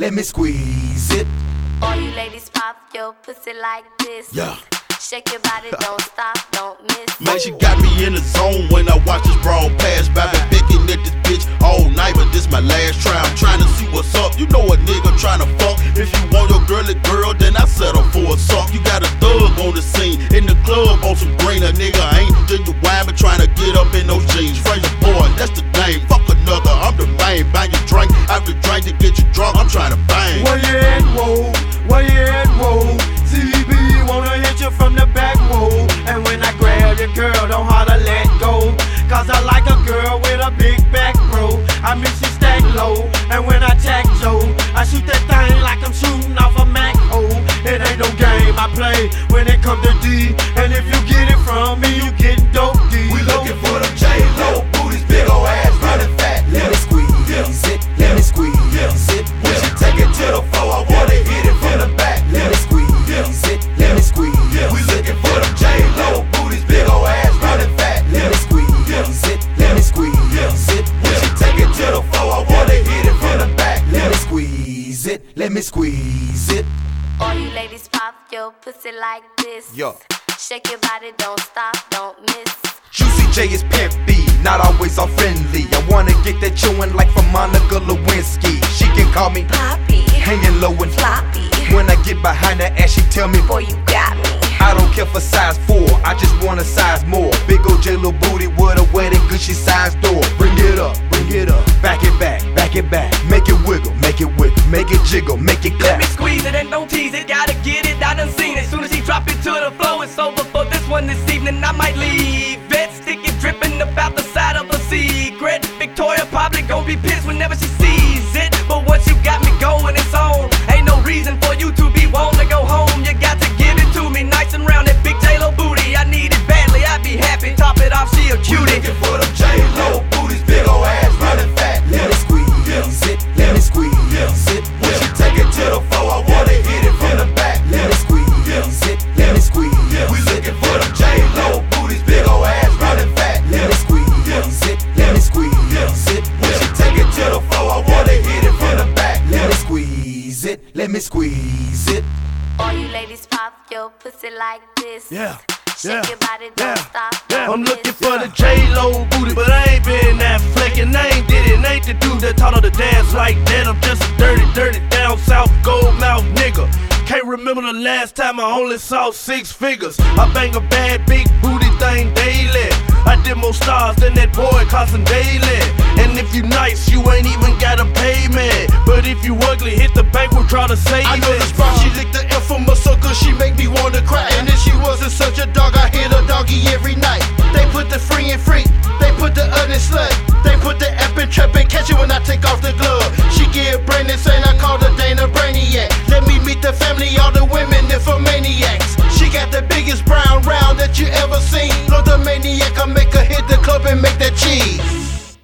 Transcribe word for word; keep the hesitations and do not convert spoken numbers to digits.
let me squeeze it. All you ladies pop your pussy like this. Yeah. Shake your body, don't stop, don't miss. Man, she got me in the zone when I watch this broad pass by. Been picking at this bitch all night, but this my last try. I'm trying to see what's up. You know a nigga trying to fuck. If you want your girly girl, then I settle for a suck. You got a thug on the scene in the club on some green. A nigga ain't genuine, but trying to get up in those jeans. Fraser boy, that's the name. Fuck another, I'm the main. Bang your drink, after drink to get you drunk. I'm trying to bang. Where you at, whoa? Where you at, whoa? C B wanna hit you from the back, whoa. And when I grab your girl, don't holler, let go. Cause I like a girl with a big back, bro. I mean she stack low, and when I tack Joe, I shoot that thing like I'm shooting off a Mac. Oh, it ain't no game I play when it comes to D. And if you get it from me, you getting dope D. We looking for them J-Lo booties, big ol' ass, running fat. Let me squeeze it, let me squeeze it. When she take it to the floor, I wanna hit it from the back. Let me squeeze it, let me squeeze it. We looking for them J-Lo booties, big ol' ass, running fat. Let me squeeze it, let me squeeze it. When she take it to the floor, I wanna hit it from the back. Let me squeeze it, let me squeeze it. All you ladies pop your pussy like this. Yo. Shake your body, don't stop, don't miss. Juicy J is pimpy, not always all friendly. I wanna get that chewing like from Monica Lewinsky. She can call me Poppy, hanging low and floppy. when I get behind her ass, she tell me, Boy, you got me. I don't care for size four, I just want a size more. Big ol' J-Lo booty with a wedding Gucci size door. Bring it up, bring it up, back it back, back it back. Make it wiggle, make it wiggle, make it jiggle, make it clap. Let me squeeze it and don't tease it, gotta get it, I done seen it. Soon as she drop it to the floor, it's over for this one this evening. I might leave it, stick it dripping about the side of a secret. Victoria probably gon' be pissed whenever she sees it. But once you got me going, it's on. Ain't no reason for you to be wanting to go home. You got to give it to me nice and round, that big J-Lo booty. I need it badly, I'd be happy. Top it off, she a cutie. We looking for them J-Lo booties, big ol' ass, running fat. Let me squeeze it, let me squeeze it. When she take it to the floor, I wanna hit it from the back. Let me squeeze it, let me squeeze it. We looking for them J-Lo booties, big ol' ass, running fat. Let me squeeze it, let me squeeze it. When she take it to the floor, I wanna hit it from the back. Let me squeeze it, let me squeeze it. All you ladies pop your pussy like this. Yeah. Shake Yeah. your body, don't Yeah. stop, Yeah. don't I'm miss. looking for the J-Lo booty, but I ain't been that fleckin'. I ain't did it, ain't the dude that taught her to dance like that. I'm just a dirty, dirty down south gold mouth nigga. Can't remember the last time I only saw six figures. I bang a bad big booty thing daily. I did more stars than that boy costing daily. And if you nice, you ain't even gotta pay me. But if you ugly, hit the bank, we'll try to save I know it. the spot, she licked the F from her sucker, she make me wanna cry. And if she wasn't such a dog, I hit a doggy every night. They put the free and freak, they put the ugly slut, they put the app and trap and catch it when I take off the glove.